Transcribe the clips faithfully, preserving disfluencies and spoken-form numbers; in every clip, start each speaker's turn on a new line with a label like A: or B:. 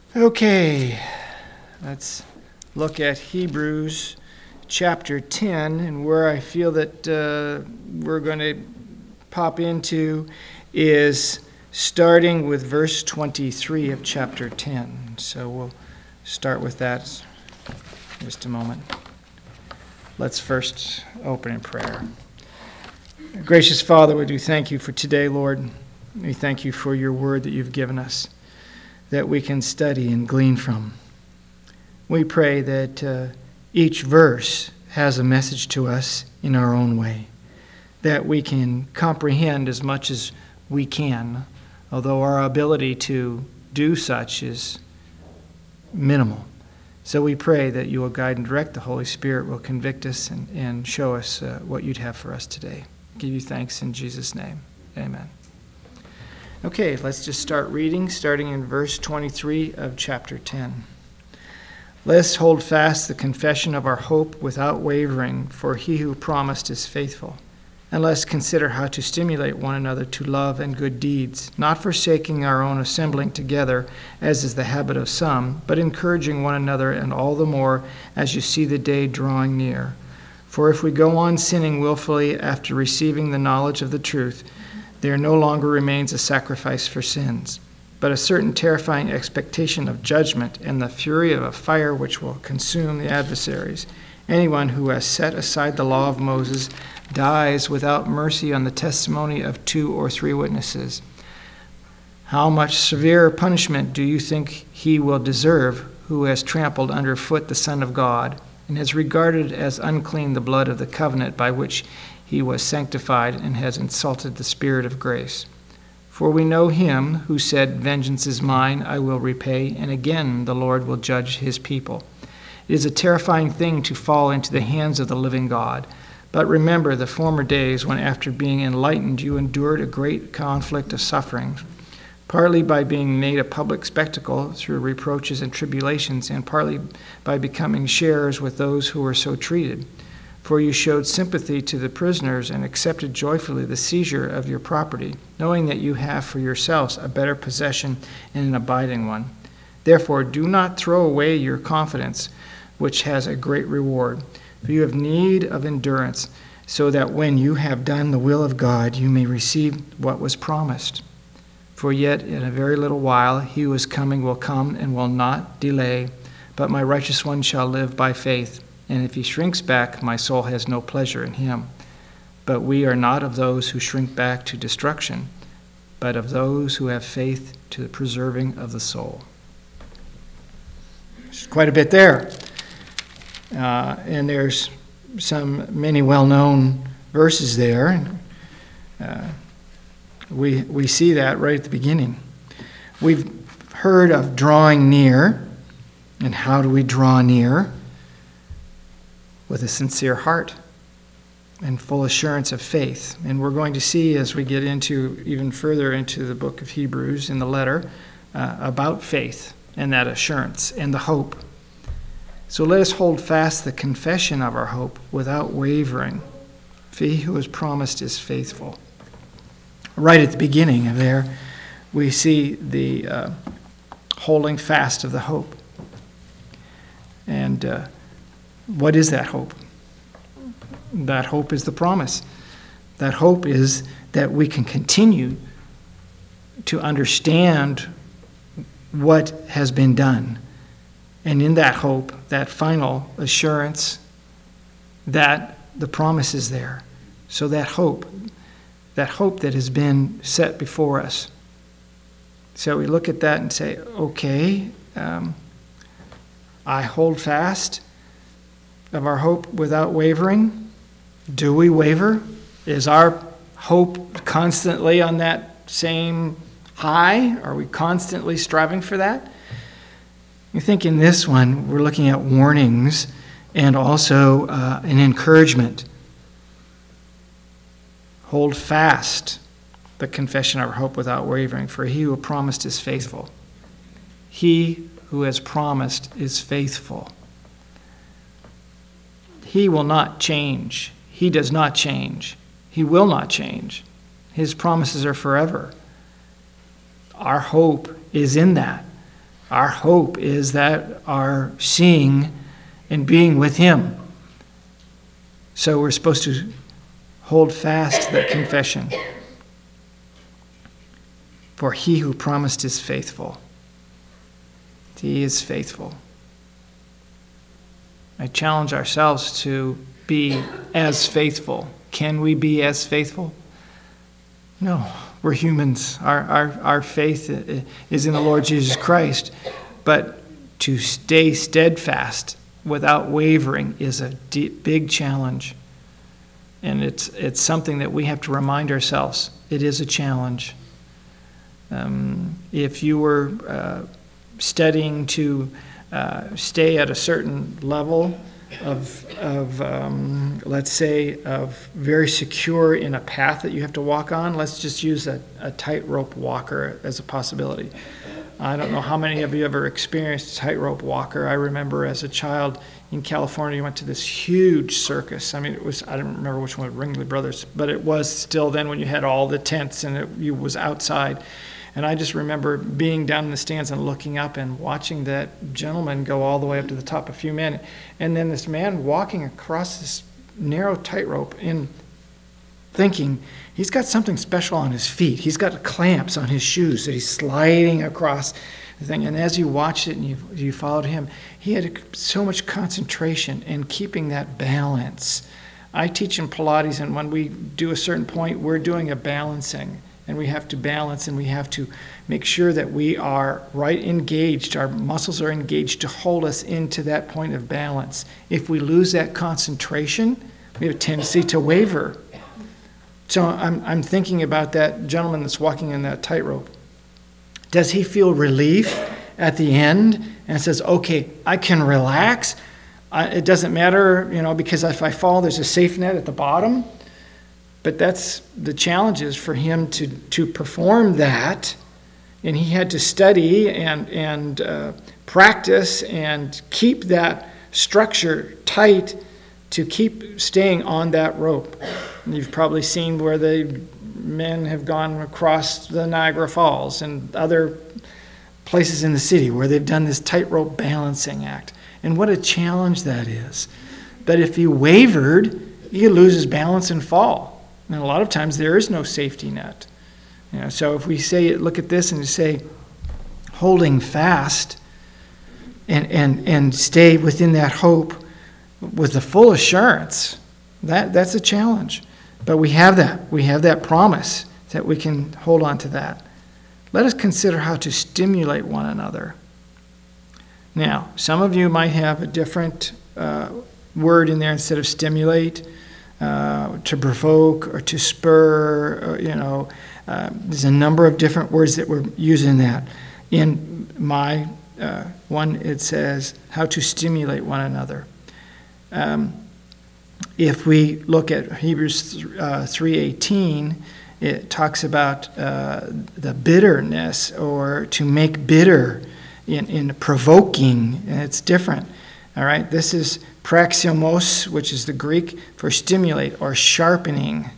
A: Okay, let's look at Hebrews chapter ten, and where I feel that uh, we're going to pop into is starting with verse twenty-three of chapter ten. So we'll start with that in just a moment. Let's first open in prayer. Gracious Father, we do thank you for today, Lord. We thank you for your word that you've given us, that we can study and glean from. We pray that uh, each verse has a message to us in our own way, that we can comprehend as much as we can, although our ability to do such is minimal. So we pray that you will guide and direct. The Holy Spirit will convict us and, and show us uh, what you'd have for us today. Give you thanks in Jesus' name. Amen. Okay, let's just start reading, starting in verse twenty-three of chapter ten. Let us hold fast the confession of our hope without wavering, for he who promised is faithful. And let us consider how to stimulate one another to love and good deeds, not forsaking our own assembling together, as is the habit of some, but encouraging one another, and all the more as you see the day drawing near. For if we go on sinning willfully after receiving the knowledge of the truth, there no longer remains a sacrifice for sins, but a certain terrifying expectation of judgment and the fury of a fire which will consume the adversaries. Anyone who has set aside the law of Moses dies without mercy on the testimony of two or three witnesses. How much severer punishment do you think he will deserve who has trampled underfoot the Son of God and has regarded as unclean the blood of the covenant by which he was sanctified and has insulted the Spirit of grace? For we know him who said, "Vengeance is mine, I will repay," and again the Lord will judge his people. It is a terrifying thing to fall into the hands of the living God. But remember the former days when, after being enlightened, you endured a great conflict of sufferings, partly by being made a public spectacle through reproaches and tribulations, and partly by becoming sharers with those who were so treated. For you showed sympathy to the prisoners and accepted joyfully the seizure of your property, knowing that you have for yourselves a better possession and an abiding one. Therefore, do not throw away your confidence, which has a great reward. For you have need of endurance, so that when you have done the will of God, you may receive what was promised. For yet in a very little while he who is coming will come and will not delay, but my righteous one shall live by faith. And if he shrinks back, my soul has no pleasure in him. But we are not of those who shrink back to destruction, but of those who have faith to the preserving of the soul. There's quite a bit there. Uh, and there's some many well-known verses there. Uh, we, we see that right at the beginning. We've heard of drawing near. And how do we draw near? With a sincere heart and full assurance of faith. And we're going to see as we get into even further into the book of Hebrews in the letter uh, about faith and that assurance and the hope. So let us hold fast the confession of our hope without wavering, for he who has promised is faithful. Right at the beginning of there, we see the uh, holding fast of the hope. And uh, what is that hope? That hope is the promise. That hope is that we can continue to understand what has been done. And in that hope, that final assurance that the promise is there. So that hope, that hope that has been set before us. So we look at that and say, okay, um, I hold fast of our hope without wavering. Do we waver? Is our hope constantly on that same high? Are we constantly striving for that? I think in this one, we're looking at warnings and also uh, an encouragement. Hold fast the confession of our hope without wavering, for he who promised is faithful. He who has promised is faithful. He will not change. He does not change. He will not change. His promises are forever. Our hope is in that. Our hope is that our seeing and being with him. So we're supposed to hold fast to that confession. For he who promised is faithful. He is faithful. I challenge ourselves to be as faithful. Can we be as faithful? No, we're humans. Our, our, our faith is in the Lord Jesus Christ. But to stay steadfast without wavering is a deep, big challenge. And it's, it's something that we have to remind ourselves. It is a challenge. Um, if you were uh, studying to uh, stay at a certain level of, of um, let's say, of very secure in a path that you have to walk on, let's just use a, a tightrope walker as a possibility. I don't know how many of you ever experienced a tightrope walker. I remember as a child in California, you went to this huge circus. I mean, it was, I don't remember which one, Ringling Brothers, but it was still then when you had all the tents and it you was outside. And I just remember being down in the stands and looking up and watching that gentleman go all the way up to the top, a few men. And then this man walking across this narrow tightrope and thinking, he's got something special on his feet. He's got clamps on his shoes that he's sliding across the thing. And as you watched it and you, you followed him, he had so much concentration in keeping that balance. I teach in Pilates, and when we do a certain point, we're doing a balancing. And we have to balance, and we have to make sure that we are right engaged. Our muscles are engaged to hold us into that point of balance. If we lose that concentration, we have a tendency to waver. So I'm, I'm thinking about that gentleman that's walking in that tightrope. Does he feel relief at the end and says, okay, I can relax? I, it doesn't matter, you know, because if I fall, there's a safe net at the bottom. But that's the challenge is for him to, to perform that. And he had to study and, and uh, practice and keep that structure tight to keep staying on that rope. And you've probably seen where the men have gone across the Niagara Falls and other places in the city where they've done this tightrope balancing act. And what a challenge that is. That if he wavered, he could lose his balance and fall. And a lot of times there is no safety net. You know, so if we say, look at this and say, holding fast and, and, and stay within that hope with the full assurance, that, that's a challenge. But we have that. We have that promise that we can hold on to that. Let us consider how to stimulate one another. Now, some of you might have a different uh, word in there instead of stimulate. Uh, to provoke or to spur, or, you know, uh, there's a number of different words that we're using that. In my uh, one, it says how to stimulate one another. Um, if we look at Hebrews uh, three eighteen, it talks about uh, the bitterness or to make bitter in, in provoking, and it's different. All right, this is praximos, which is the Greek for stimulate or sharpening.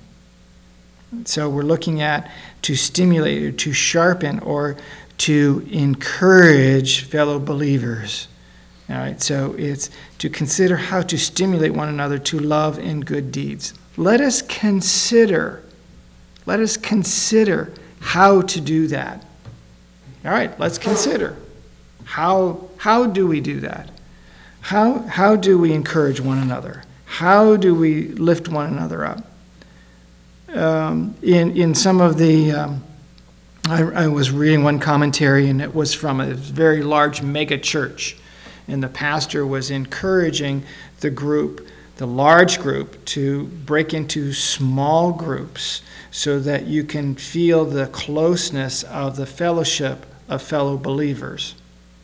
A: So we're looking at to stimulate or to sharpen or to encourage fellow believers. All right, so it's to consider how to stimulate one another to love and good deeds. Let us consider, let us consider how to do that. All right, let's consider. How, how do we do that? How, how do we encourage one another? How do we lift one another up? Um, in, in some of the, um, I, I was reading one commentary, and it was from a very large mega church. And the pastor was encouraging the group, the large group, to break into small groups so that you can feel the closeness of the fellowship of fellow believers.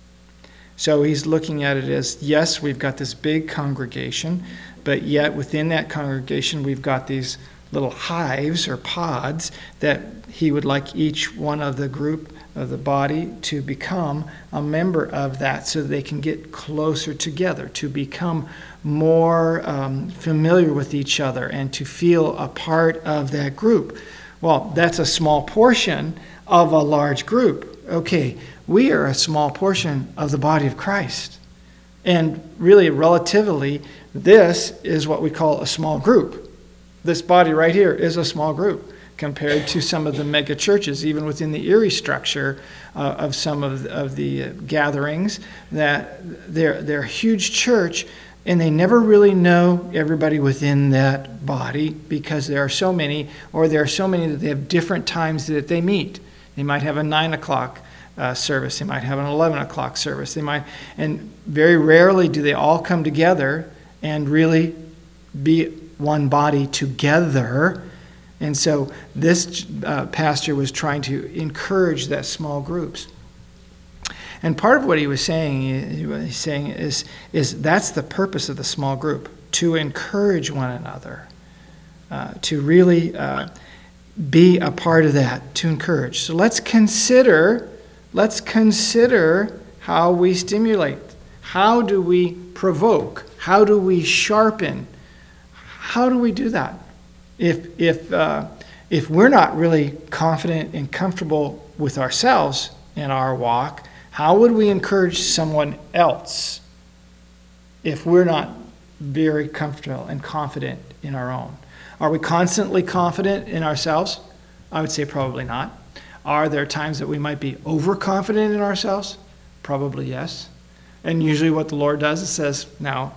A: So he's looking at it as, yes, we've got this big congregation, but yet within that congregation we've got these little hives or pods that he would like each one of the group of the body to become a member of that so that they can get closer together, to become more um, familiar with each other and to feel a part of that group. Well, that's a small portion of a large group. okay, we are a small portion of the body of Christ. And really, relatively, this is what we call a small group. This body right here is a small group compared to some of the mega churches, even within the Erie structure uh, of some of the, of the uh, gatherings, that they're, they're a huge church, and they never really know everybody within that body because there are so many, or there are so many that they have different times that they meet. They might have a nine o'clock uh, service. They might have an eleven o'clock service. They might, and very rarely do they all come together and really be one body together. And so this uh, pastor was trying to encourage that small groups. And part of what he was saying, what he's saying is, is that's the purpose of the small group, to encourage one another, uh, to really uh, be a part of that, to encourage. So let's consider, let's consider how we stimulate. How do we provoke? How do we sharpen? How do we do that? If if uh, if we're not really confident and comfortable with ourselves in our walk, how would we encourage someone else if we're not very comfortable and confident in our own? Are we constantly confident in ourselves? I would say probably not. Are there times that we might be overconfident in ourselves? Probably yes. And usually what the Lord does is says, now,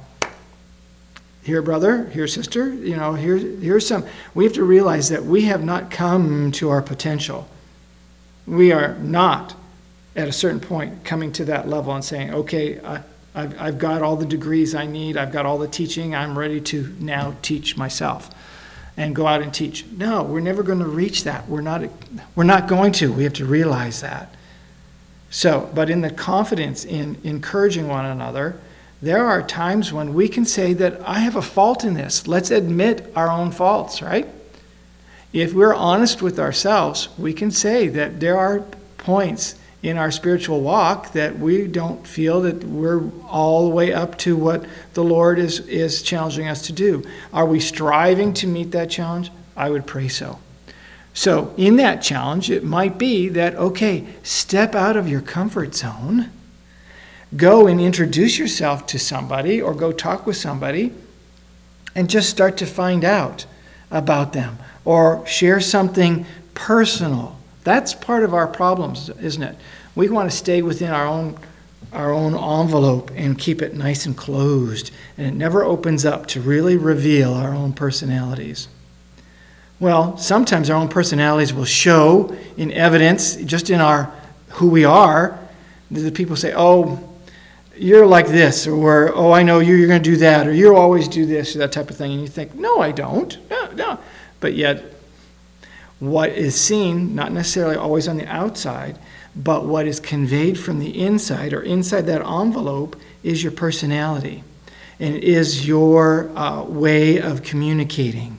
A: here, brother, here, sister, you know, here, here's some. We have to realize that we have not come to our potential. We are not, at a certain point, coming to that level and saying, okay, I, I've, I've got all the degrees I need. I've got all the teaching. I'm ready to now teach myself and go out and teach. No, we're never going to reach that. We're not, we're not going to. We have to realize that. So, but in the confidence in encouraging one another, there are times when we can say that I have a fault in this. Let's admit our own faults, right? If we're honest with ourselves, we can say that there are points in our spiritual walk that we don't feel that we're all the way up to what the Lord is, is challenging us to do. Are we striving to meet that challenge? I would pray so. So in that challenge, it might be that, okay, step out of your comfort zone. Go and introduce yourself to somebody or go talk with somebody and just start to find out about them or share something personal. That's part of our problems, isn't it? We want to stay within our own our own envelope and keep it nice and closed, and it never opens up to really reveal our own personalities. Well, sometimes our own personalities will show in evidence, just in our who we are. The people say, oh, you're like this, or, oh, I know you, you're going to do that, or you always do this, or that type of thing. And you think, no, I don't. No, no. But yet, what is seen, not necessarily always on the outside, but what is conveyed from the inside, or inside that envelope, is your personality. And is your uh, way of communicating.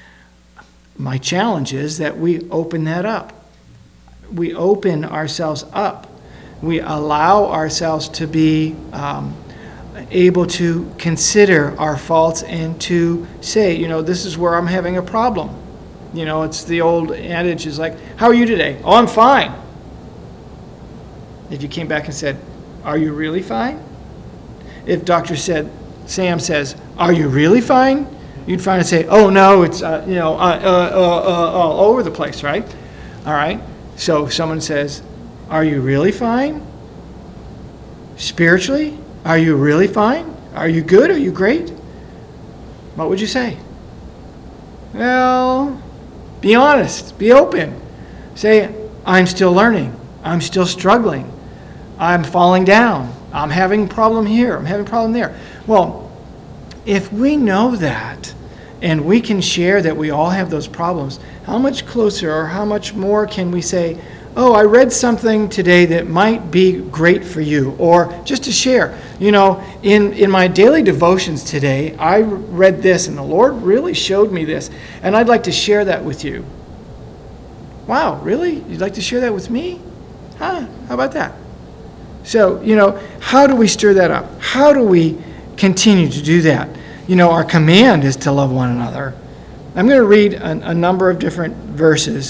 A: My challenge is that we open that up. We open ourselves up. We allow ourselves to be um, able to consider our faults and to say, you know, this is where I'm having a problem. You know, it's the old adage is like, how are you today? Oh, I'm fine. If you came back and said, are you really fine? If Doctor said, Sam says, are you really fine? You'd find and say, oh no, it's, uh, you know, uh, uh, uh, uh, all over the place, right? All right. So if someone says, are you really fine? Spiritually, are you really fine? Are you good? Are you great? What would you say? Well, be honest. Be open. Say, I'm still learning. I'm still struggling. I'm falling down. I'm having a problem here. I'm having a problem there. Well, if we know that and we can share that we all have those problems, how much closer or how much more can we say, oh, I read something today that might be great for you, or just to share. You know, in, in my daily devotions today, I read this, and the Lord really showed me this, and I'd like to share that with you. Wow, really? You'd like to share that with me? Huh? How about that? So, you know, how do we stir that up? How do we continue to do that? You know, our command is to love one another. I'm going to read a, a number of different verses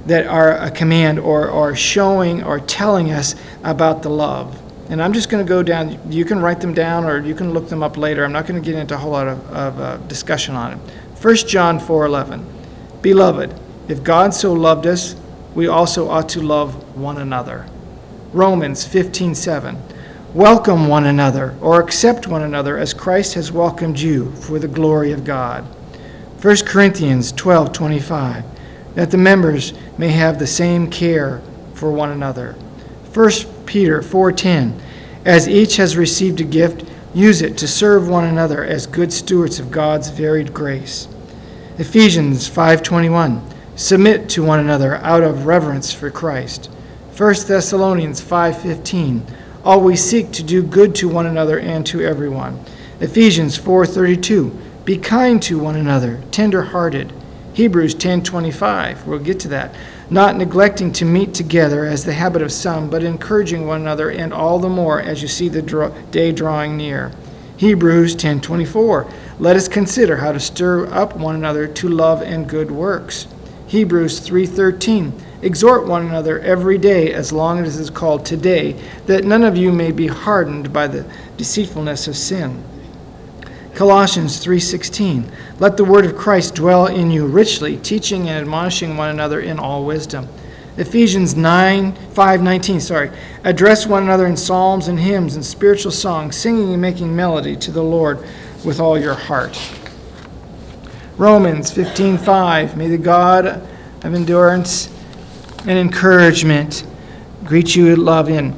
A: that are a command or, or showing or telling us about the love. And I'm just going to go down. You can write them down or you can look them up later. I'm not going to get into a whole lot of, of uh, discussion on it. First John four eleven. Beloved, if God so loved us, we also ought to love one another. Romans fifteen seven. Welcome one another or accept one another as Christ has welcomed you for the glory of God. First Corinthians twelve twenty-five. That the members may have the same care for one another. First Peter four ten. As each has received a gift, use it to serve one another as good stewards of God's varied grace. Ephesians five twenty-one. Submit to one another out of reverence for Christ. First Thessalonians five fifteen. Always seek to do good to one another and to everyone. Ephesians four thirty-two. Be kind to one another, tender-hearted. Hebrews ten twenty-five. We'll get to that. Not neglecting to meet together as the habit of some, but encouraging one another, and all the more as you see the draw, day drawing near. Hebrews ten twenty-four. Let us consider how to stir up one another to love and good works. Hebrews three thirteen. Exhort one another every day as long as it is called today, that none of you may be hardened by the deceitfulness of sin. Colossians three sixteen. Let the word of Christ dwell in you richly, teaching and admonishing one another in all wisdom. Ephesians nine five nineteen. Sorry. Address one another in psalms and hymns and spiritual songs, singing and making melody to the Lord with all your heart. Romans fifteen five. May the God of endurance and encouragement greet you with love in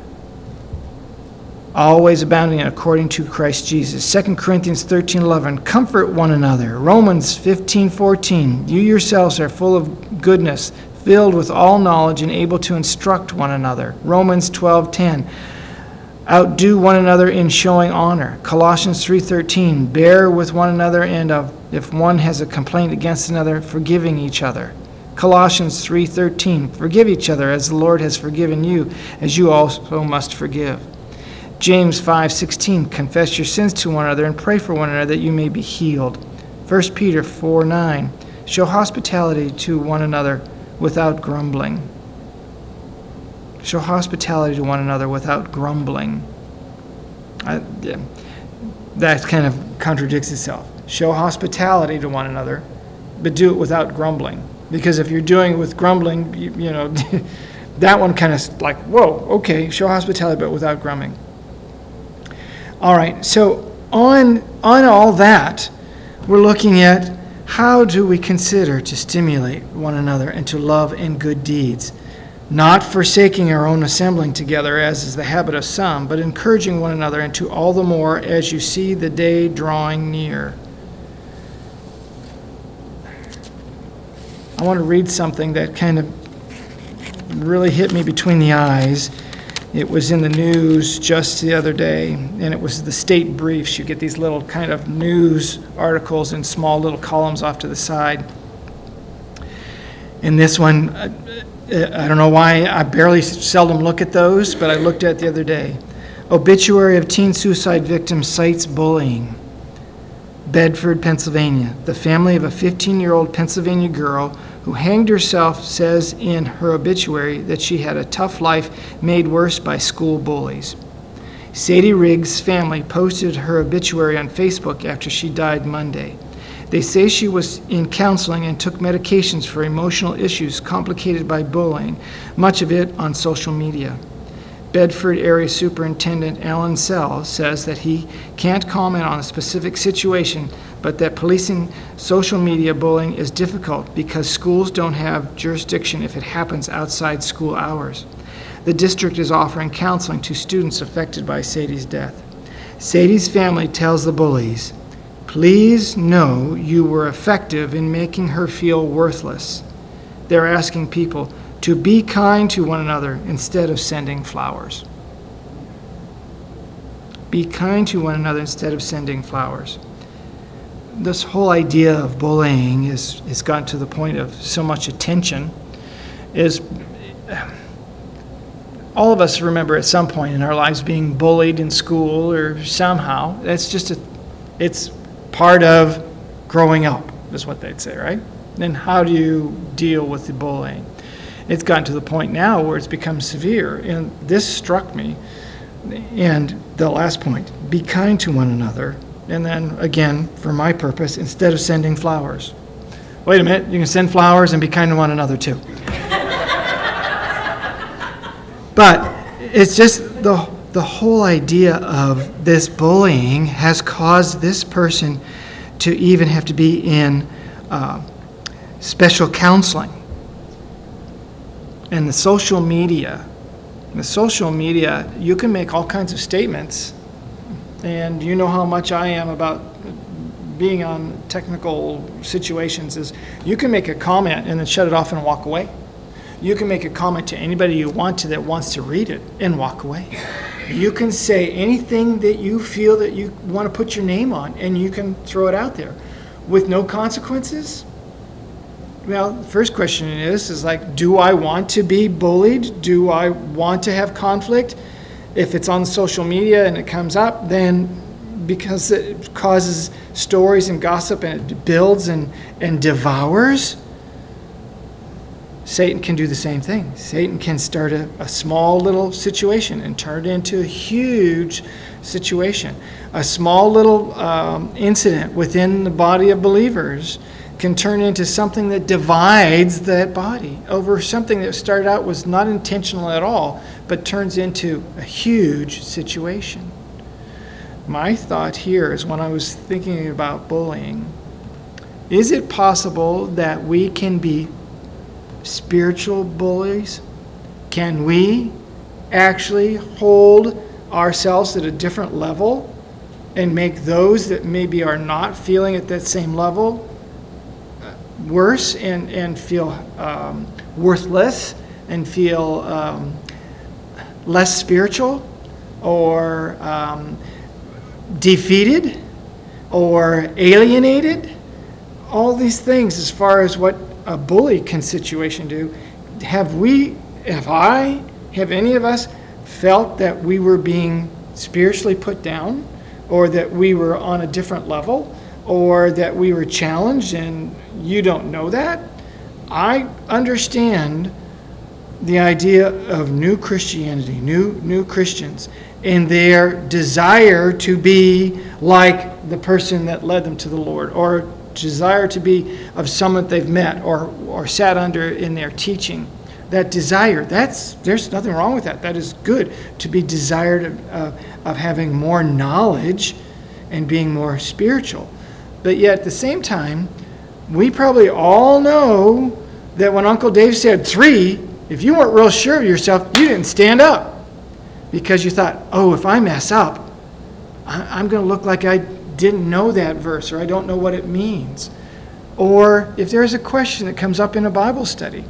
A: always abounding according to Christ Jesus. Second Corinthians thirteen eleven. Comfort one another. Romans fifteen fourteen. You yourselves are full of goodness, filled with all knowledge, and able to instruct one another. Romans twelve ten. Outdo one another in showing honor. Colossians three thirteen. Bear with one another, and of, if one has a complaint against another, forgiving each other. Colossians three thirteen. Forgive each other as the Lord has forgiven you, as you also must forgive. James five sixteen. Confess your sins to one another and pray for one another that you may be healed. First Peter four nine. Show hospitality to one another without grumbling. Show hospitality to one another without grumbling. I, yeah, that kind of contradicts itself. Show hospitality to one another, but do it without grumbling. Because if you're doing it with grumbling, you, you know, that one kind of like, whoa, okay, show hospitality, but without grumbling. All right, so on, on all that, we're looking at how do we consider to stimulate one another into love and good deeds, not forsaking our own assembling together, as is the habit of some, but encouraging one another, and to all the more as you see the day drawing near. I want to read something that kind of really hit me between the eyes. It was in the news just the other day, and it was the state briefs. You get these little kind of news articles in small little columns off to the side. And this one, I don't know why, I barely seldom look at those, but I looked at it the other day. Obituary of teen suicide victim cites bullying. Bedford, Pennsylvania. The family of a fifteen-year-old Pennsylvania girl who hanged herself says in her obituary that she had a tough life made worse by school bullies. Sadie Riggs' family posted her obituary on Facebook after she died Monday. They say she was in counseling and took medications for emotional issues complicated by bullying, much of it on social media. Bedford Area Superintendent Alan Sell says that he can't comment on a specific situation, but that policing social media bullying is difficult because schools don't have jurisdiction if it happens outside school hours. The district is offering counseling to students affected by Sadie's death. Sadie's family tells the bullies, "Please know you were effective in making her feel worthless." They're asking people to be kind to one another instead of sending flowers. Be kind to one another instead of sending flowers. This whole idea of bullying is has gotten to the point of so much attention. Is all of us remember at some point in our lives being bullied in school or somehow. That's just a, it's part of growing up, is what they'd say, right? Then how do you deal with the bullying? It's gotten to the point now where it's become severe. And this struck me. And the last point, be kind to one another. And then, again, for my purpose, instead of sending flowers. Wait a minute, you can send flowers and be kind to one another too. But it's just the, the whole idea of this bullying has caused this person to even have to be in uh, special counseling. And the social media, the social media, you can make all kinds of statements. And you know how much I am about being on technical situations is you can make a comment and then shut it off and walk away. You can make a comment to anybody you want to that wants to read it and walk away. You can say anything that you feel that you want to put your name on, and you can throw it out there with no consequences. Well, the first question is, is like, do I want to be bullied? Do I want to have conflict? If it's on social media and it comes up, then because it causes stories and gossip and it builds and, and devours, Satan can do the same thing. Satan can start a, a small little situation and turn it into a huge situation. A small little um, incident within the body of believers can turn into something that divides that body over something that started out was not intentional at all, but turns into a huge situation. My thought here is when I was thinking about bullying, is it possible that we can be spiritual bullies? Can we actually hold ourselves at a different level and make those that maybe are not feeling at that same level worse and, and feel um, worthless and feel um, less spiritual or um, defeated or alienated? All these things as far as what a bully can situation do. Have we, have I, have any of us felt that we were being spiritually put down, or that we were on a different level, or that we were challenged and you don't know that? I understand the idea of new Christianity, new new Christians, and their desire to be like the person that led them to the Lord, or desire to be of someone they've met or or sat under in their teaching. That desire, that's there's nothing wrong with that. That is good to be desired of, uh, of having more knowledge and being more spiritual. But yet at the same time, we probably all know that when Uncle Dave said three, if you weren't real sure of yourself, you didn't stand up because you thought, oh, if I mess up, I'm going to look like I didn't know that verse, or I don't know what it means. Or if there's a question that comes up in a Bible study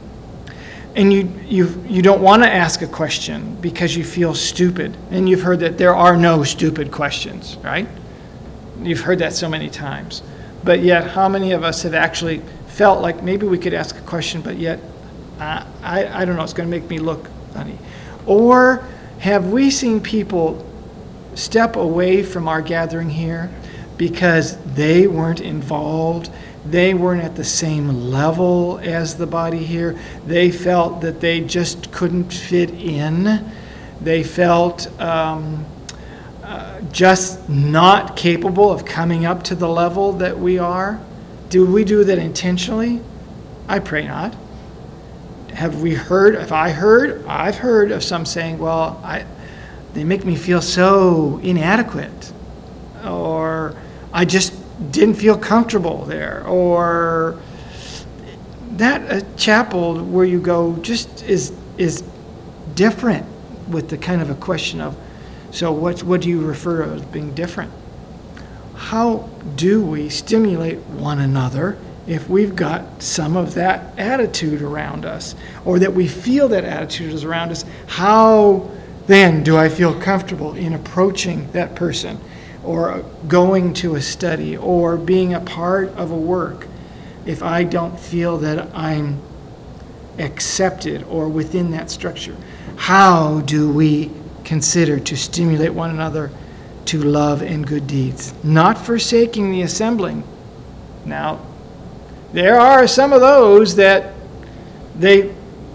A: and you you you don't want to ask a question because you feel stupid, and you've heard that there are no stupid questions, right? You've heard that so many times. But yet, how many of us have actually felt like maybe we could ask a question, but yet, uh, I, I don't know, it's going to make me look funny. Or have we seen people step away from our gathering here because they weren't involved, they weren't at the same level as the body here, they felt that they just couldn't fit in, they felt um, uh, just not capable of coming up to the level that we are? Do we do that intentionally? I pray not. Have we heard, have I heard, I've heard of some saying, well, I they make me feel so inadequate, or I just didn't feel comfortable there, or that a chapel where you go just is is different with the kind of a question of, so what what do you refer to as being different? How do we stimulate one another if we've got some of that attitude around us, or that we feel that attitude is around us? How then do I feel comfortable in approaching that person, or going to a study, or being a part of a work, if I don't feel that I'm accepted or within that structure? How do we consider to stimulate one another to love and good deeds, not forsaking the assembling? Now, there are some of those that they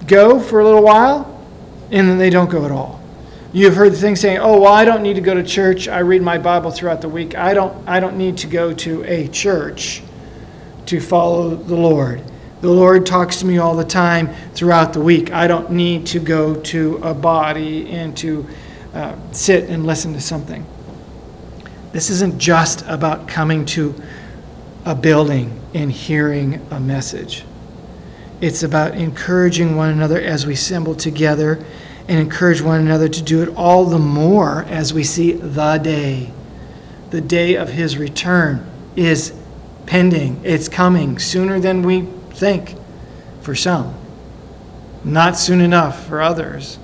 A: go for a little while, and then they don't go at all. You've heard the thing saying, oh, well, I don't need to go to church. I read my Bible throughout the week. I don't, I don't need to go to a church to follow the Lord. The Lord talks to me all the time throughout the week. I don't need to go to a body and to uh, sit and listen to something. This isn't just about coming to a building and hearing a message. It's about encouraging one another as we assemble together and encourage one another to do it all the more as we see the day. The day of his return is pending. It's coming sooner than we think for some. Not soon enough for others.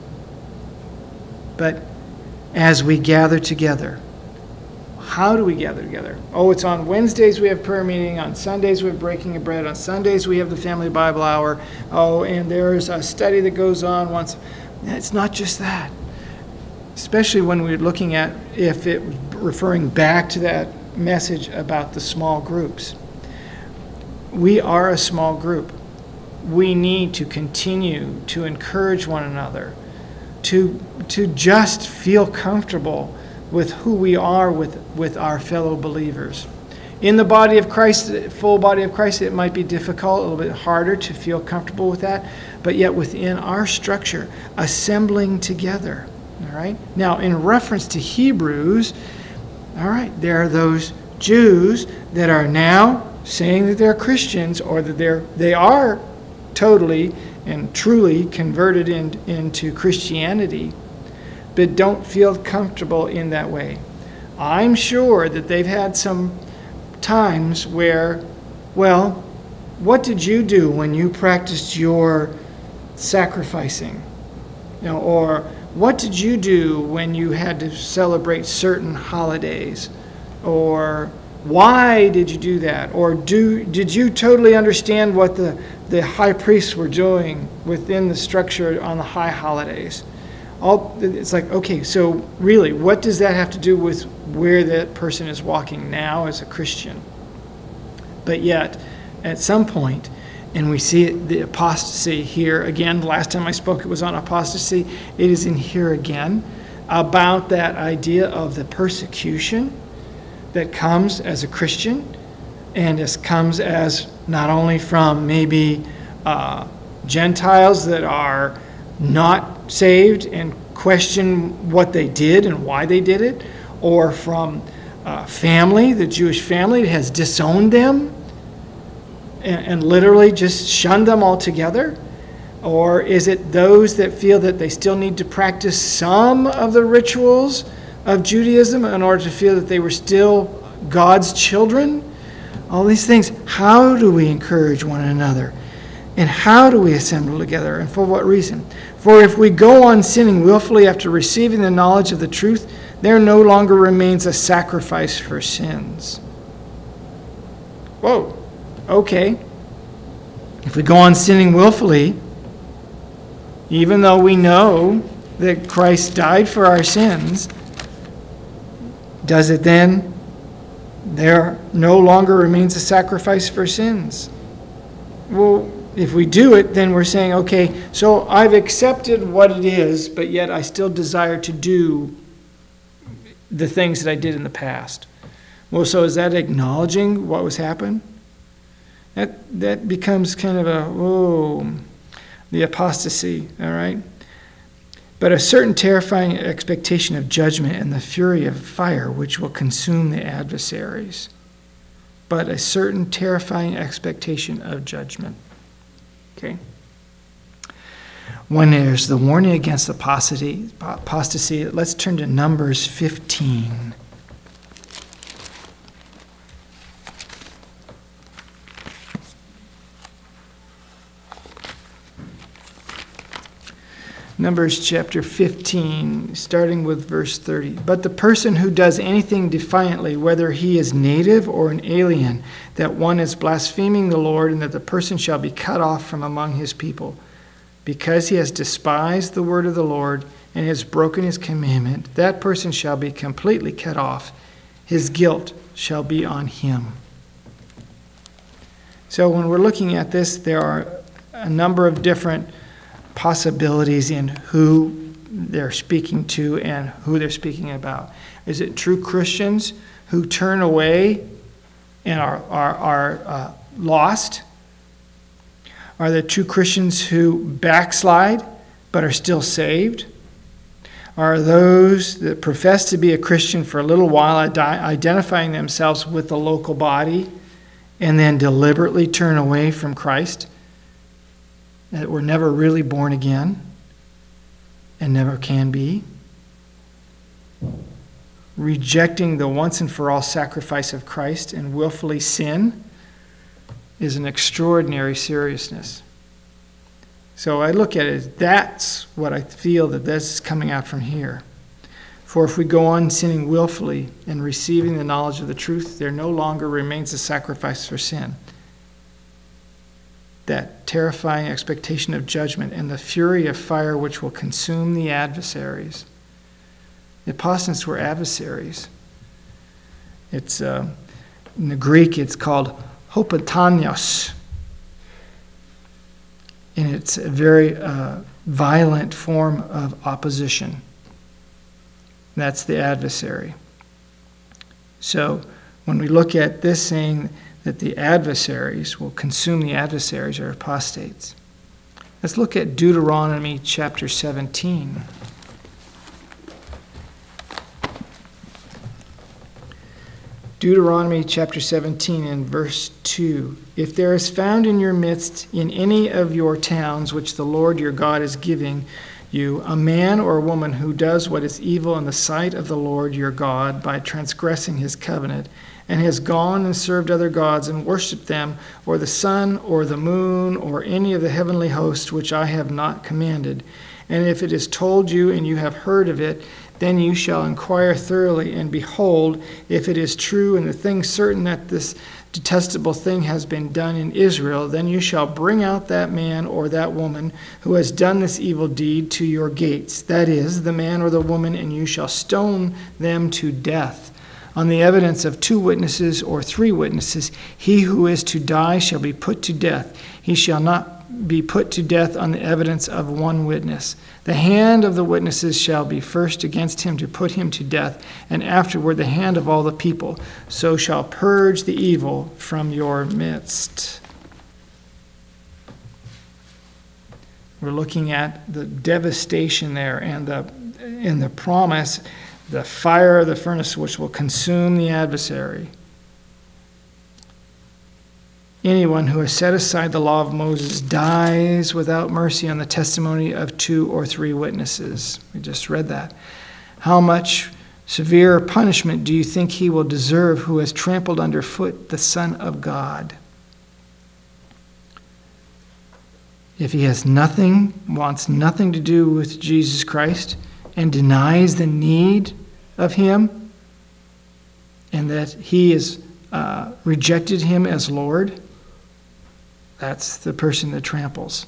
A: But as we gather together, how do we gather together? Oh, it's on Wednesdays we have prayer meeting. On Sundays we have breaking of bread. On Sundays we have the family Bible hour. Oh, and there's a study that goes on once. It's not just that. Especially when we're looking at if it referring back to that message about the small groups. We are a small group. We need to continue to encourage one another, to, to just feel comfortable with who we are with, with our fellow believers. In the body of Christ, the full body of Christ, it might be difficult, a little bit harder to feel comfortable with that, but yet within our structure, assembling together. All right? Now, in reference to Hebrews, all right, there are those Jews that are now saying that they're Christians, or that they're they are totally and truly converted in, into Christianity, but don't feel comfortable in that way. I'm sure that they've had some times where, well, what did you do when you practiced your sacrificing? You know, or what did you do when you had to celebrate certain holidays? Or why did you do that? Or do did you totally understand what the, the high priests were doing within the structure on the high holidays? All it's like, okay, so really, what does that have to do with where that person is walking now as a Christian? But yet, at some point, and we see it, the apostasy here again. The last time I spoke, it was on apostasy. It is in here again about that idea of the persecution that comes as a Christian, and it comes as not only from maybe uh, Gentiles that are not saved and question what they did and why they did it, or from uh, family, the Jewish family that has disowned them and, and literally just shunned them altogether? Or is it those that feel that they still need to practice some of the rituals of Judaism in order to feel that they were still God's children? All these things. How do we encourage one another? And how do we assemble together? And for what reason? For if we go on sinning willfully after receiving the knowledge of the truth, there no longer remains a sacrifice for sins. Whoa. Okay. If we go on sinning willfully, even though we know that Christ died for our sins, does it then, there no longer remains a sacrifice for sins? Well, if we do it, then we're saying, okay, so I've accepted what it is, but yet I still desire to do the things that I did in the past. Well, so is that acknowledging what was happened? That that becomes kind of a, oh, the apostasy, all right? But a certain terrifying expectation of judgment and the fury of fire which will consume the adversaries. But a certain terrifying expectation of judgment. Okay? When there's the warning against apostasy, apostasy, let's turn to Numbers fifteen. Numbers chapter fifteen, starting with verse thirty. But the person who does anything defiantly, whether he is native or an alien, that one is blaspheming the Lord, and that the person shall be cut off from among his people, because he has despised the word of the Lord and has broken his commandment, that person shall be completely cut off. His guilt shall be on him. So when we're looking at this, there are a number of different possibilities in who they're speaking to and who they're speaking about. Is it true Christians who turn away and are, are, are uh, lost? Are there true Christians who backslide but are still saved? Are those that profess to be a Christian for a little while, identifying themselves with the local body, and then deliberately turn away from Christ, that were never really born again and never can be? Rejecting the once and for all sacrifice of Christ and willfully sin is an extraordinary seriousness. So I look at it as that's what I feel that this is coming out from here. For if we go on sinning willfully and receiving the knowledge of the truth, there no longer remains a sacrifice for sin. That terrifying expectation of judgment and the fury of fire which will consume the adversaries. The apostles were adversaries. It's uh, in the Greek it's called hopatanios. And it's a very uh, violent form of opposition. That's the adversary. So when we look at this saying that the adversaries will consume the adversaries or apostates, let's look at Deuteronomy chapter seventeen. Deuteronomy chapter seventeen and verse two. If there is found in your midst in any of your towns which the Lord your God is giving you, a man or a woman who does what is evil in the sight of the Lord your God by transgressing his covenant, and has gone and served other gods and worshipped them, or the sun or the moon or any of the heavenly hosts which I have not commanded, and if it is told you and you have heard of it, then you shall inquire thoroughly, and behold, if it is true and the thing certain that this detestable thing has been done in Israel, then you shall bring out that man or that woman who has done this evil deed to your gates, that is, the man or the woman, and you shall stone them to death. On the evidence of two witnesses or three witnesses, he who is to die shall be put to death. He shall not be put to death on the evidence of one witness. The hand of the witnesses shall be first against him to put him to death, and afterward the hand of all the people. So shall purge the evil from your midst. We're looking at the devastation there and the in the promise, the fire of the furnace which will consume the adversary. Anyone who has set aside the law of Moses dies without mercy on the testimony of two or three witnesses. We just read that. How much severe punishment do you think he will deserve who has trampled underfoot the Son of God? If he has nothing, wants nothing to do with Jesus Christ, and denies the need of him, and that he has uh, rejected him as Lord, that's the person that tramples.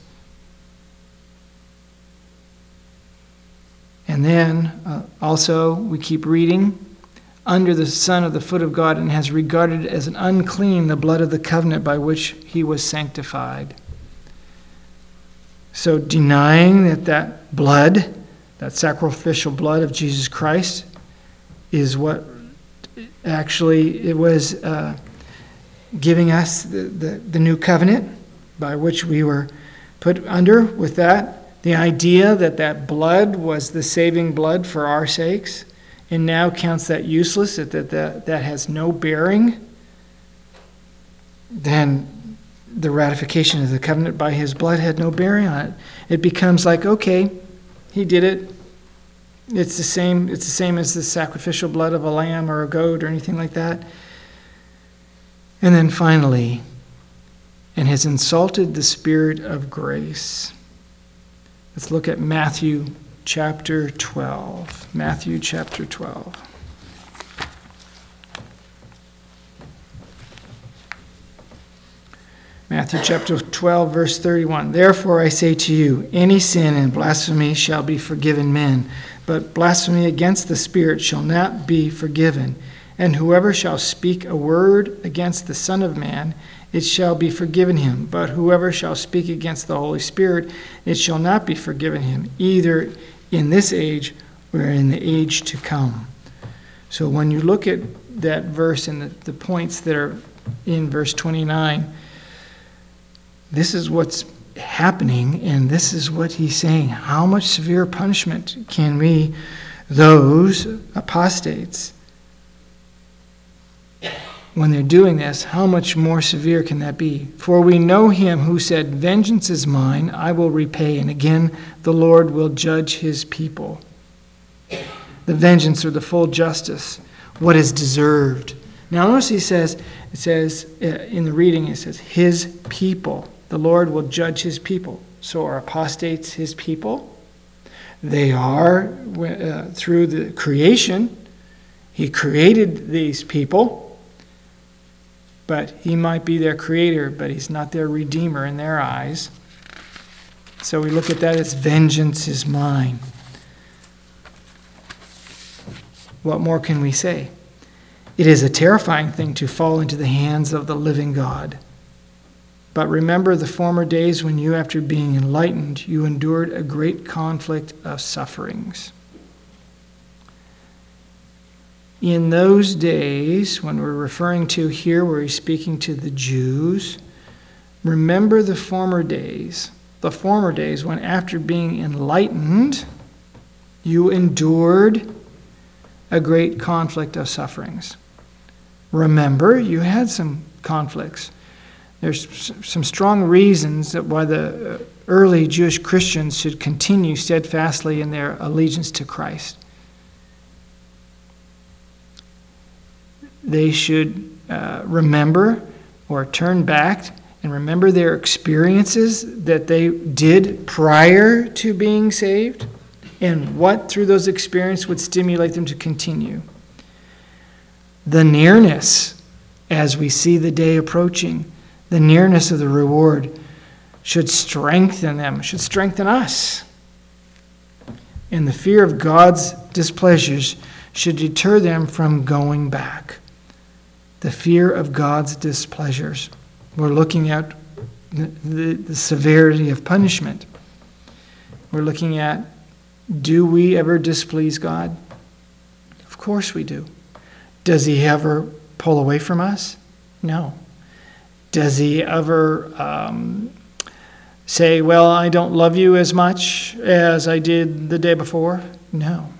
A: And then uh, also we keep reading, under the Son of the foot of God, and has regarded as an unclean the blood of the covenant by which he was sanctified. So denying that that blood, that sacrificial blood of Jesus Christ, is what actually it was uh, giving us the, the, the new covenant by which we were put under. With that, the idea that that blood was the saving blood for our sakes, and now counts that useless, that that, that, that has no bearing, then the ratification of the covenant by his blood had no bearing on it. It becomes like, okay, he did it. It's the same, it's the same as the sacrificial blood of a lamb or a goat or anything like that. And then finally, and has insulted the Spirit of grace. Let's look at Matthew chapter twelve. Matthew chapter twelve. Matthew chapter twelve, verse thirty-one. Therefore I say to you, any sin and blasphemy shall be forgiven men, but blasphemy against the Spirit shall not be forgiven. And whoever shall speak a word against the Son of Man, it shall be forgiven him. But whoever shall speak against the Holy Spirit, it shall not be forgiven him, either in this age or in the age to come. So when you look at that verse and the, the points that are in verse twenty-nine, this is what's happening, and this is what he's saying. How much severe punishment can we, those apostates, when they're doing this, how much more severe can that be? For we know him who said, vengeance is mine, I will repay, and again the Lord will judge his people. The vengeance or the full justice, what is deserved. Now notice he says, it says uh, in the reading, it says, his people. The Lord will judge his people. So are apostates his people? They are uh, through the creation. He created these people. But he might be their creator, but he's not their redeemer in their eyes. So we look at that as vengeance is mine. What more can we say? It is a terrifying thing to fall into the hands of the living God. But remember the former days when you, after being enlightened, you endured a great conflict of sufferings. In those days, when we're referring to here where he's speaking to the Jews, remember the former days, the former days when after being enlightened, you endured a great conflict of sufferings. Remember, you had some conflicts. There's some strong reasons that why the early Jewish Christians should continue steadfastly in their allegiance to Christ. They should uh, remember or turn back and remember their experiences that they did prior to being saved and what through those experiences would stimulate them to continue. The nearness, as we see the day approaching, the nearness of the reward should strengthen them, should strengthen us. And the fear of God's displeasures should deter them from going back. The fear of God's displeasures. We're looking at the, the, the severity of punishment. We're looking at, do we ever displease God? Of course we do. Does he ever pull away from us? No. Does he ever um, say, well, I don't love you as much as I did the day before? No.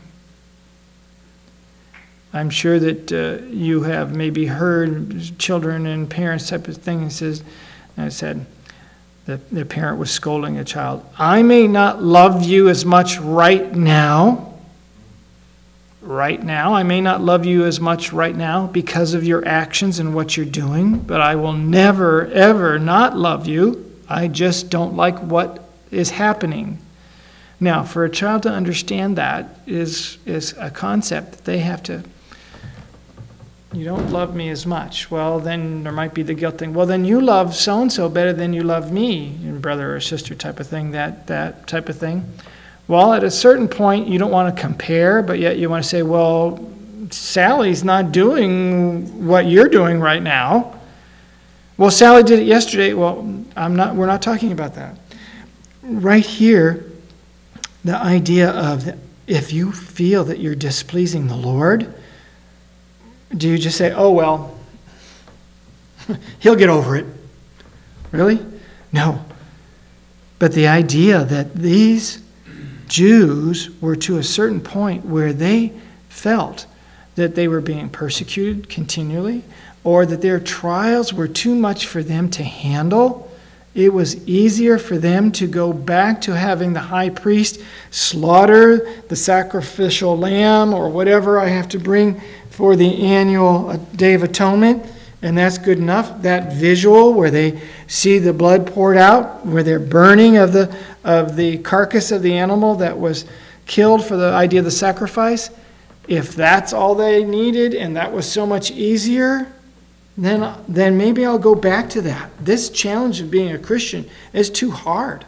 A: I'm sure that uh, you have maybe heard children and parents type of thing. It says, I said, the, the parent was scolding a child. I may not love you as much right now. Right now. I may not love you as much right now because of your actions and what you're doing, but I will never, ever not love you. I just don't like what is happening. Now, for a child to understand that is, is a concept that they have to. You don't love me as much. Well, then there might be the guilt thing. Well, then you love so-and-so better than you love me, your brother or sister type of thing, that, that type of thing. Well, at a certain point, you don't want to compare, but yet you want to say, well, Sally's not doing what you're doing right now. Well, Sally did it yesterday. Well, I'm not. We're not talking about that. Right here, the idea of the, if you feel that you're displeasing the Lord, do you just say, oh, well, he'll get over it? Really? No. But the idea that these Jews were to a certain point where they felt that they were being persecuted continually or that their trials were too much for them to handle, it was easier for them to go back to having the high priest slaughter the sacrificial lamb or whatever I have to bring for the annual Day of Atonement, and that's good enough. That visual where they see the blood poured out, where they're burning of the of the carcass of the animal that was killed for the idea of the sacrifice, if that's all they needed and that was so much easier, then, then maybe I'll go back to that. This challenge of being a Christian is too hard.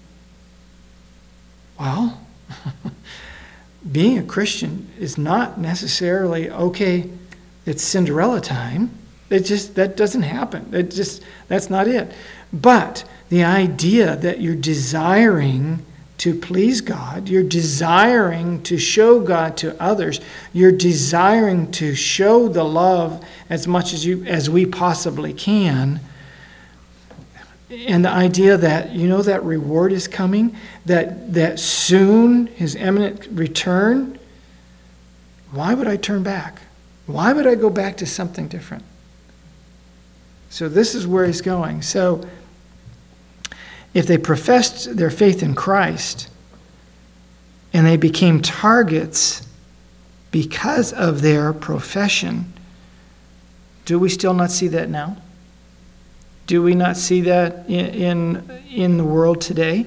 A: Well, being a Christian is not necessarily, okay, it's Cinderella time. It just, that doesn't happen. It just, that's not it. But the idea that you're desiring to please God, you're desiring to show God to others, you're desiring to show the love as much as you as we possibly can, and the idea that, you know, that reward is coming, that that soon his imminent return, why would I turn back? Why would I go back to something different? So this is where he's going. So if they professed their faith in Christ and they became targets because of their profession, do we still not see that now? Do we not see that in in, in the world today?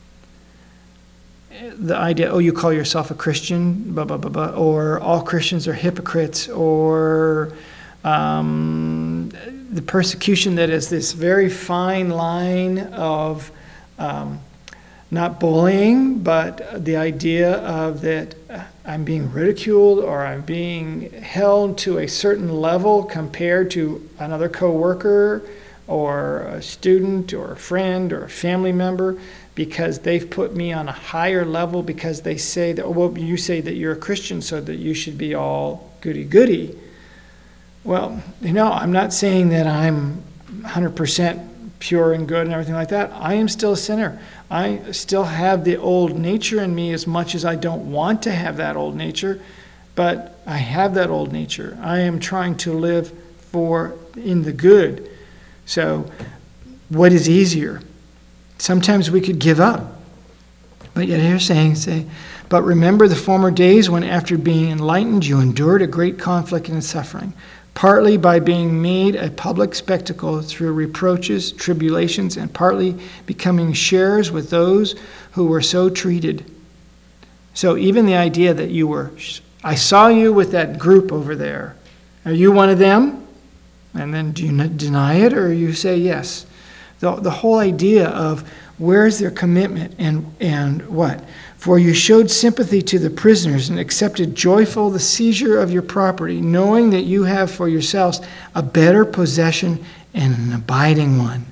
A: The idea, oh, you call yourself a Christian, blah, blah, blah, blah, or all Christians are hypocrites, or um, the persecution that is this very fine line of um, not bullying, but the idea of that I'm being ridiculed or I'm being held to a certain level compared to another coworker or a student or a friend or a family member, because they've put me on a higher level because they say that, oh, well, you say that you're a Christian, so that you should be all goody-goody. Well, you know, I'm not saying that I'm one hundred percent pure and good and everything like that. I am still a sinner. I still have the old nature in me, as much as I don't want to have that old nature, but I have that old nature. I am trying to live for in the good. So what is easier? Sometimes we could give up. But yet here saying, say, but remember the former days when after being enlightened you endured a great conflict and suffering, partly by being made a public spectacle through reproaches, tribulations, and partly becoming sharers with those who were so treated. So even the idea that you were, I saw you with that group over there. Are you one of them? And then do you deny it, or you say yes? The, the whole idea of where's their commitment and, and what? For you showed sympathy to the prisoners and accepted joyful the seizure of your property, knowing that you have for yourselves a better possession and an abiding one.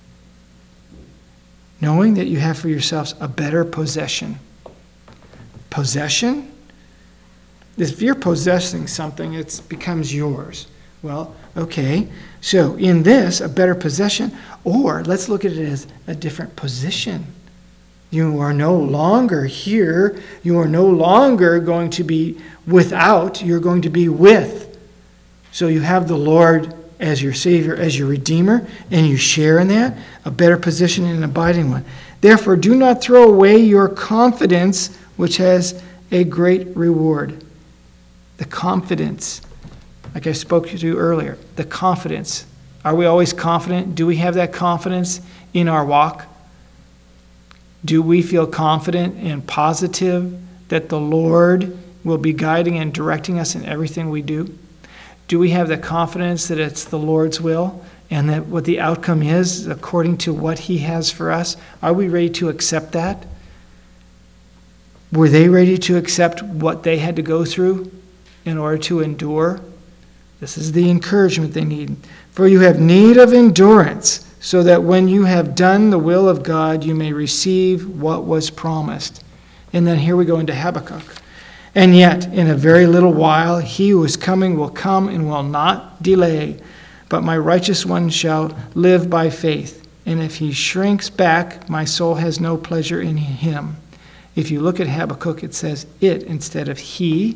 A: Knowing that you have for yourselves a better possession. Possession? If you're possessing something, it becomes yours. Well, okay, so in this, a better possession, or let's look at it as a different position. You are no longer here. You are no longer going to be without. You're going to be with. So you have the Lord as your Savior, as your Redeemer, and you share in that, a better position and an abiding one. Therefore, do not throw away your confidence, which has a great reward. The confidence. Like I spoke to you earlier, the confidence. Are we always confident? Do we have that confidence in our walk? Do we feel confident and positive that the Lord will be guiding and directing us in everything we do? Do we have the confidence that it's the Lord's will and that what the outcome is according to what He has for us? Are we ready to accept that? Were they ready to accept what they had to go through in order to endure? This is the encouragement they need. For you have need of endurance, so that when you have done the will of God, you may receive what was promised. And then here we go into Habakkuk. And yet, in a very little while, he who is coming will come and will not delay. But my righteous one shall live by faith. And if he shrinks back, my soul has no pleasure in him. If you look at Habakkuk, it says it instead of he.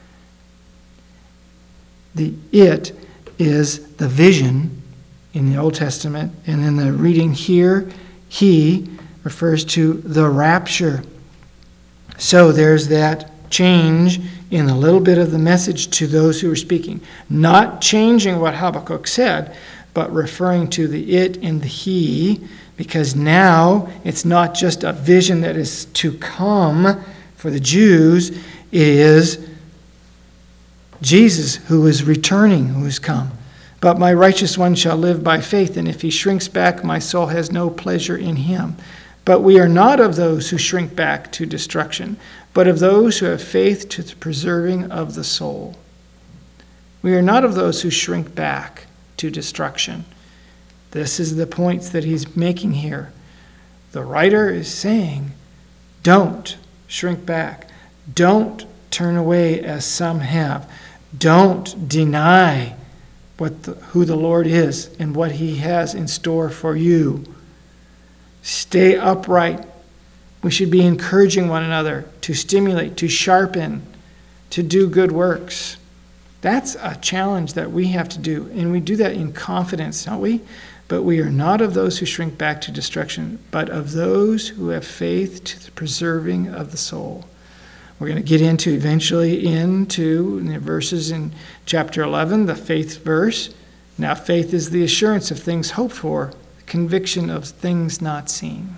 A: The it is the vision in the Old Testament, and in the reading here, he refers to the rapture. So there's that change in a little bit of the message to those who are speaking. Not changing what Habakkuk said, but referring to the it and the he, because now it's not just a vision that is to come for the Jews, it is Jesus who is returning, who has come. But my righteous one shall live by faith, and if he shrinks back, my soul has no pleasure in him. But we are not of those who shrink back to destruction, but of those who have faith to the preserving of the soul. We are not of those who shrink back to to destruction. This is the points that he's making here. The writer is saying, don't shrink back. Don't turn away as some have. Don't deny what the, who the Lord is and what he has in store for you. Stay upright. We should be encouraging one another to stimulate, to sharpen, to do good works. That's a challenge that we have to do, and we do that in confidence, don't we? But we are not of those who shrink back to destruction, but of those who have faith to the preserving of the soul. We're going to get into eventually into the verses in chapter eleven, the faith verse. Now faith is the assurance of things hoped for, the conviction of things not seen.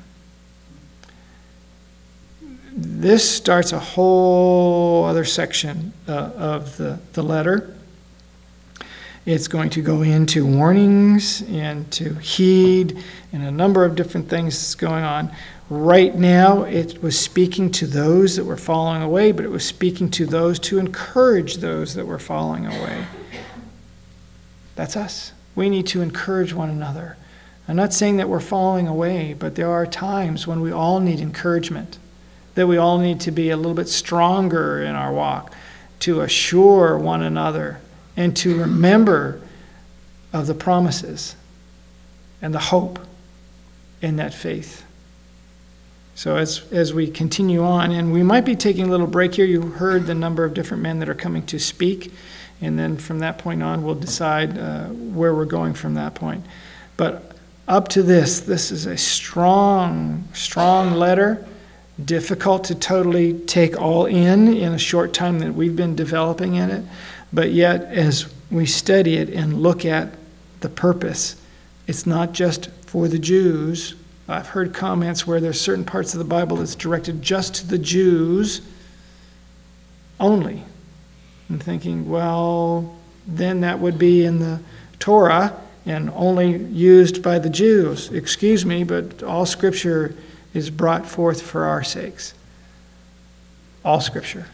A: This starts a whole other section uh, of the, the letter. It's going to go into warnings and to heed and a number of different things going on. Right now, it was speaking to those that were falling away, but it was speaking to those to encourage those that were falling away. That's us. We need to encourage one another. I'm not saying that we're falling away, but there are times when we all need encouragement, that we all need to be a little bit stronger in our walk, to assure one another and to remember of the promises and the hope in that faith. So as as we continue on, and we might be taking a little break here. You heard the number of different men that are coming to speak, and then from that point on, we'll decide uh, where we're going from that point. But up to this, this is a strong, strong letter, difficult to totally take all in in a short time that we've been developing in it. But yet, as we study it and look at the purpose, it's not just for the Jews. I've heard comments where there's certain parts of the Bible that's directed just to the Jews only. I'm thinking, well, then that would be in the Torah and only used by the Jews. Excuse me, but all Scripture is brought forth for our sakes. All Scripture.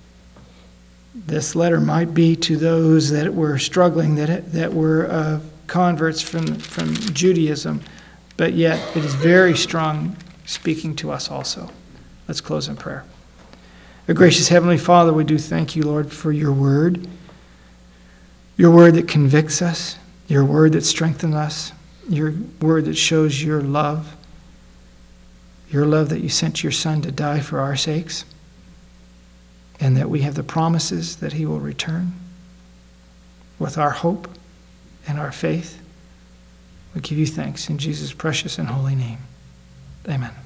A: This letter might be to those that were struggling, that that were uh, converts from, from Judaism, but yet it is very strong speaking to us also. Let's close in prayer. Our gracious Heavenly Father, we do thank you, Lord, for your word, your word that convicts us, your word that strengthens us, your word that shows your love, your love that you sent your Son to die for our sakes, and that we have the promises that he will return. With our hope and our faith, we give you thanks in Jesus' precious and holy name. Amen.